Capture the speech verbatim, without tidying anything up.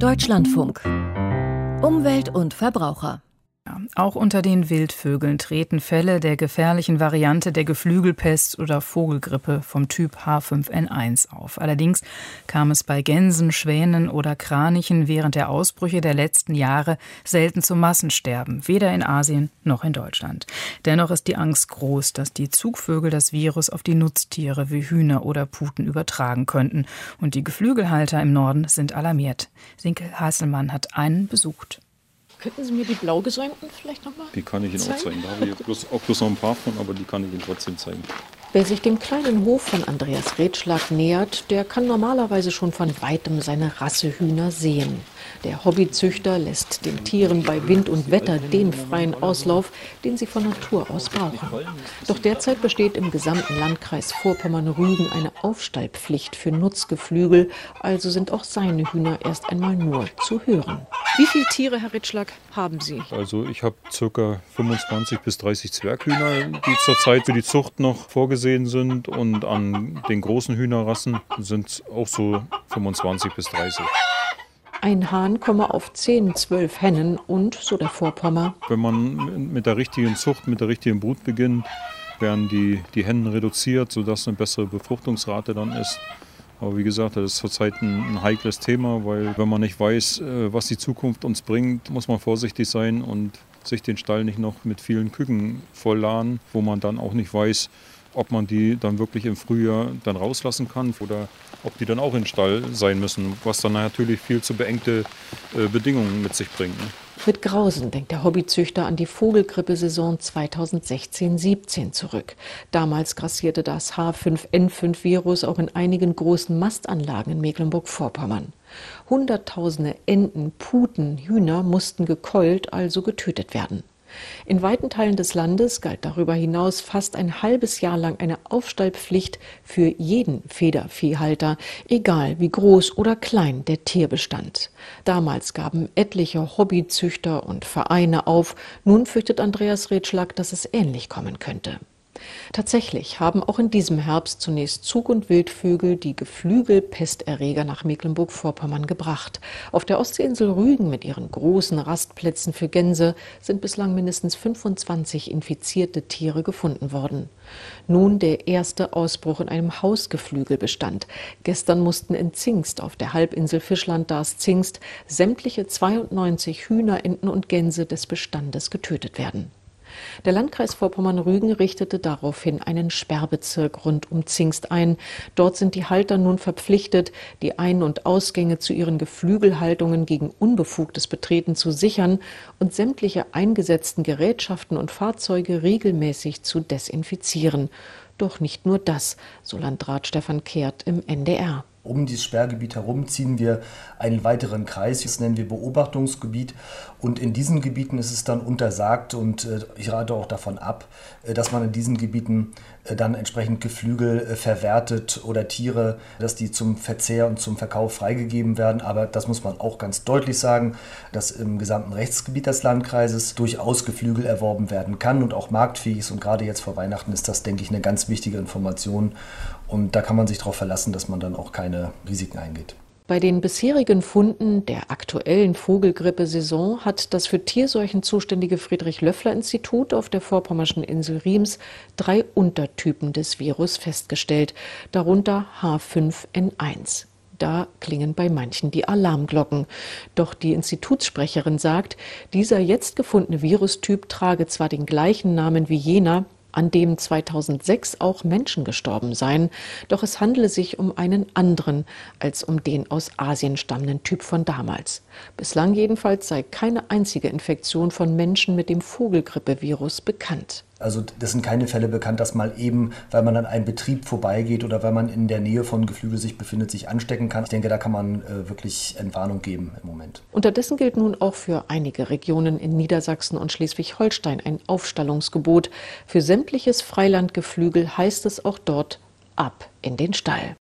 Deutschlandfunk. Umwelt und Verbraucher. Auch unter den Wildvögeln treten Fälle der gefährlichen Variante der Geflügelpest oder Vogelgrippe vom Typ H fünf N eins auf. Allerdings kam es bei Gänsen, Schwänen oder Kranichen während der Ausbrüche der letzten Jahre selten zu Massensterben, weder in Asien noch in Deutschland. Dennoch ist die Angst groß, dass die Zugvögel das Virus auf die Nutztiere wie Hühner oder Puten übertragen könnten. Und die Geflügelhalter im Norden sind alarmiert. Sinke Hasselmann hat einen besucht. Könnten Sie mir die blaugesäumten vielleicht nochmal Die kann ich Ihnen auch zeigen. Da habe ich bloß, auch bloß noch ein paar von, aber die kann ich Ihnen trotzdem zeigen. Wer sich dem kleinen Hof von Andreas Rätschlag nähert, der kann normalerweise schon von weitem seine Rassehühner sehen. Der Hobbyzüchter lässt den Tieren bei Wind und Wetter den freien Auslauf, den sie von Natur aus brauchen. Doch derzeit besteht im gesamten Landkreis Vorpommern-Rügen eine Aufstallpflicht für Nutzgeflügel, also sind auch seine Hühner erst einmal nur zu hören. Wie viele Tiere, Herr Rätschlag, haben Sie? Also ich habe ca. fünfundzwanzig bis dreißig Zwerghühner, die zurzeit für die Zucht noch vorgesehen sind. Und an den großen Hühnerrassen sind es auch so fünfundzwanzig bis dreißig. Ein Hahn komme auf zehn, zwölf Hennen und, so der Vorpommer, wenn man mit der richtigen Zucht, mit der richtigen Brut beginnt, werden die, die Hennen reduziert, sodass eine bessere Befruchtungsrate dann ist. Aber wie gesagt, das ist zurzeit ein, ein heikles Thema, weil wenn man nicht weiß, was die Zukunft uns bringt, muss man vorsichtig sein und sich den Stall nicht noch mit vielen Küken vollladen, wo man dann auch nicht weiß, ob man die dann wirklich im Frühjahr dann rauslassen kann oder ob die dann auch im Stall sein müssen, was dann natürlich viel zu beengte äh, Bedingungen mit sich bringt. Ne? Mit Grausen denkt der Hobbyzüchter an die Vogelgrippesaison zweitausendsechzehn siebzehn zurück. Damals grassierte das H fünf N fünf Virus auch in einigen großen Mastanlagen in Mecklenburg-Vorpommern. Hunderttausende Enten, Puten, Hühner mussten gekeult, also getötet werden. In weiten Teilen des Landes galt darüber hinaus fast ein halbes Jahr lang eine Aufstallpflicht für jeden Federviehhalter, egal wie groß oder klein der Tierbestand. Damals gaben etliche Hobbyzüchter und Vereine auf. Nun fürchtet Andreas Rätschlag, dass es ähnlich kommen könnte. Tatsächlich haben auch in diesem Herbst zunächst Zug- und Wildvögel die Geflügelpesterreger nach Mecklenburg-Vorpommern gebracht. Auf der Ostseeinsel Rügen mit ihren großen Rastplätzen für Gänse sind bislang mindestens fünfundzwanzig infizierte Tiere gefunden worden. Nun der erste Ausbruch in einem Hausgeflügelbestand. Gestern mussten in Zingst auf der Halbinsel Fischland das Zingst sämtliche zweiundneunzig Hühner, Enten und Gänse des Bestandes getötet werden. Der Landkreis Vorpommern-Rügen richtete daraufhin einen Sperrbezirk rund um Zingst ein. Dort sind die Halter nun verpflichtet, die Ein- und Ausgänge zu ihren Geflügelhaltungen gegen unbefugtes Betreten zu sichern und sämtliche eingesetzten Gerätschaften und Fahrzeuge regelmäßig zu desinfizieren. Doch nicht nur das, so Landrat Stefan Kehrt im N D R. Um dieses Sperrgebiet herum ziehen wir einen weiteren Kreis, das nennen wir Beobachtungsgebiet. Und in diesen Gebieten ist es dann untersagt und äh, ich rate auch davon ab, äh, dass man in diesen Gebieten äh, dann entsprechend Geflügel äh, verwertet oder Tiere, dass die zum Verzehr und zum Verkauf freigegeben werden. Aber das muss man auch ganz deutlich sagen, dass im gesamten Rechtsgebiet des Landkreises durchaus Geflügel erworben werden kann und auch marktfähig ist. Und gerade jetzt vor Weihnachten ist das, denke ich, eine ganz wichtige Information. Und da kann man sich darauf verlassen, dass man dann auch keine Risiken eingeht. Bei den bisherigen Funden der aktuellen Vogelgrippesaison hat das für Tierseuchen zuständige Friedrich-Löffler-Institut auf der vorpommerschen Insel Riems drei Untertypen des Virus festgestellt, darunter H fünf N eins. Da klingen bei manchen die Alarmglocken. Doch die Institutssprecherin sagt, dieser jetzt gefundene Virustyp trage zwar den gleichen Namen wie jener, an dem zweitausendsechs auch Menschen gestorben seien, doch es handele sich um einen anderen als um den aus Asien stammenden Typ von damals. Bislang jedenfalls sei keine einzige Infektion von Menschen mit dem Vogelgrippevirus bekannt. Also das sind keine Fälle bekannt, dass mal eben, weil man an einem Betrieb vorbeigeht oder weil man in der Nähe von Geflügel sich befindet, sich anstecken kann. Ich denke, da kann man äh, wirklich Entwarnung geben im Moment. Unterdessen gilt nun auch für einige Regionen in Niedersachsen und Schleswig-Holstein ein Aufstallungsgebot. Für sämtliches Freilandgeflügel heißt es auch dort ab in den Stall.